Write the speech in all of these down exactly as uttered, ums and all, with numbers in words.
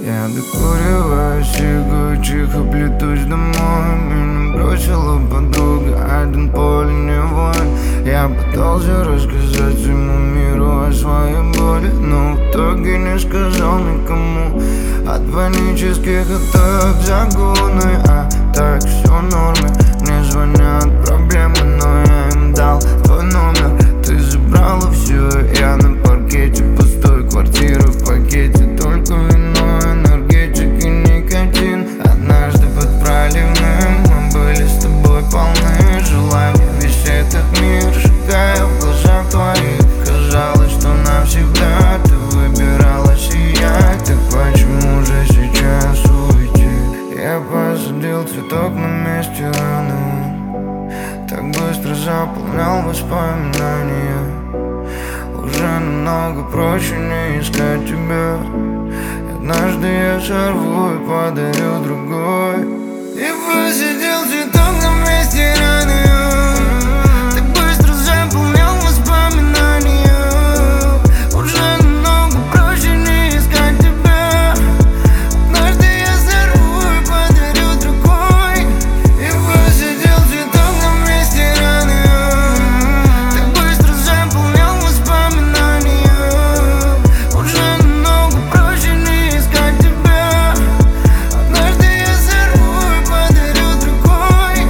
Я докуриваю сигару, тихо плетусь домой. Меня бросила подруга, один поле не воин. Я пытался рассказать всему миру о своей боли, но в итоге не сказал никому. От панических атак загоны, а так все в норме. Мне звонят проблемы, но я им дал твой номер. Ты забрала все, я на паркете пустой квартиры в пакете, только вино, энергетик и никотин. Однажды под проливным мы были с тобой полны желаний. Весь этот мир сжигая в глазах твоих. Казалось, что навсегда ты выбирала сиять. Так почему же сейчас уйти? Я посадил цветок на месте раны, так быстро заполнял воспоминания. Уже намного проще не искать тебя. Однажды я сорву и подарю другой. И посидел цветок на месте раны, так быстро заполнял воспоминания. Уже намного проще не искать тебя. Однажды я сорву и подарю другой. И посидел цветок на месте раны, так быстро заполнял воспоминания. Уже намного проще не искать тебя. Однажды я сорву и подарю другой.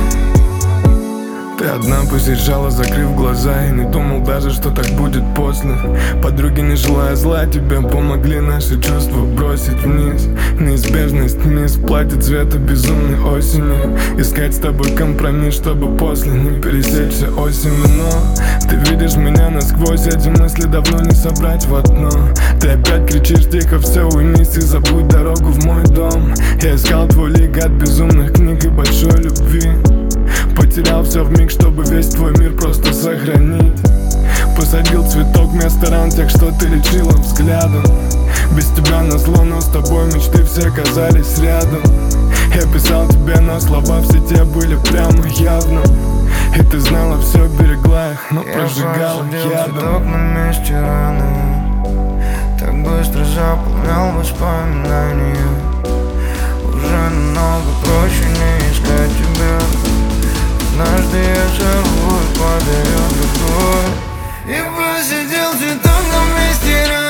Ты одна позижала, закрыв глаза, и не думал даже, что так будет после. Подруги, не желая зла, тебе помогли наши чувства бросить вниз. Неизбежность мисс платье цвета безумной осени. Искать с тобой компромисс, чтобы после не пересечься осенью. Но ты видишь меня насквозь, эти мысли давно не собрать в одно. Ты опять кричишь тихо, все уймись и забудь дорогу в мой дом. Я искал твой лик от безумных книг и большой любви. Потерял все вмиг, чтобы весь твой мир просто сохранить. Посадил цветок вместо ран тех, что ты лечила взглядом. Без тебя назло, но с тобой мечты все оказались рядом. Я писал тебе, но слова все те были прямо явно. И ты знала все, берегла их, но прожигала ядом. Я посадил ядом. цветок на месте раны, так быстро заполнял воспоминания. Уже намного проще не искать тебя. Однажды я сорву и подарю другой. И посидел цветок на месте раны.